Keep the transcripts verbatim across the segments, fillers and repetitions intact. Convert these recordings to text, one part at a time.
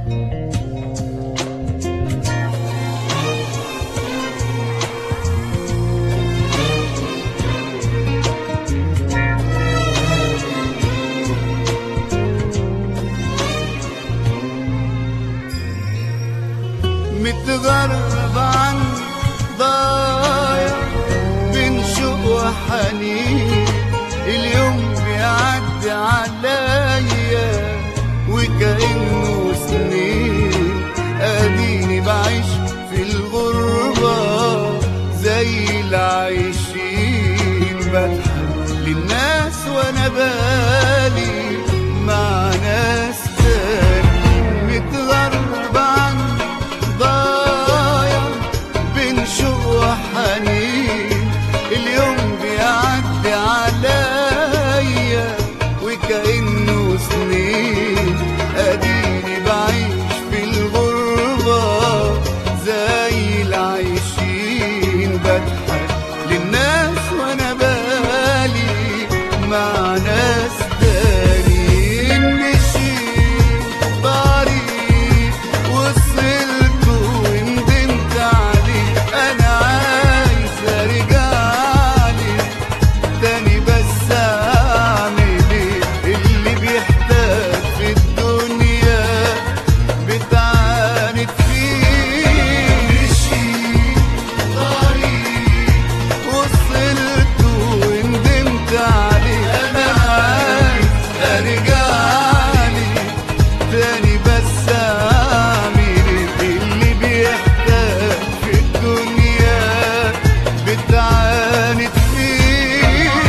متغرب عني ضايع بين شوق وحنين، اليوم بيعدي عليا وكأنه سنين، اديني بعيش في الغربة زي العايشين، بضحك للناس وانا بالي مع ناس تاني. متغرب عني ضايع بين شوق وحنين، اليوم بيعدي عليا وكأنه سنين، اديني بعيش في الغربة زي العايشين، بضحك للناس وانا بالي مع ناس تانيين. مشيت طريق وصلت وندمت عليه، انا عايز ارجعلي تاني، بس اعمل ايه؟ اللي بيحتاج في الدنيا بتعاند فيه. مشيت طريق وصلت وندمت عليه، انا عايز ارجعلي تاني، بس اعمل ايه؟ اللي بيحتاج في الدنيا بتعاند فيه.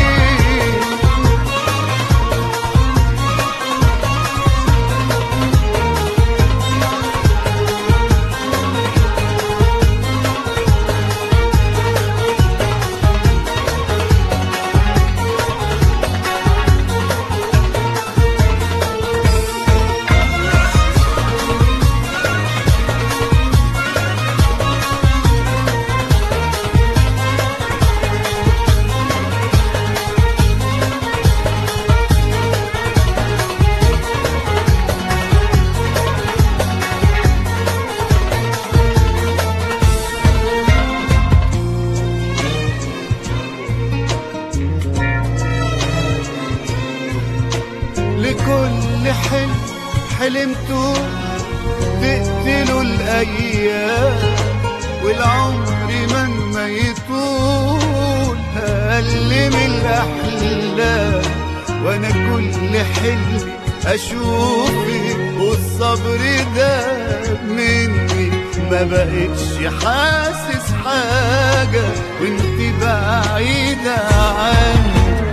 لكل حلم حلمته تقتله الأيام، والعمر مهما يطول أقل من الأحلام، وأنا كل حلمي أشوفك والصبر ده مني، ما بقتش حاسس حاجة وانت بعيدة عني.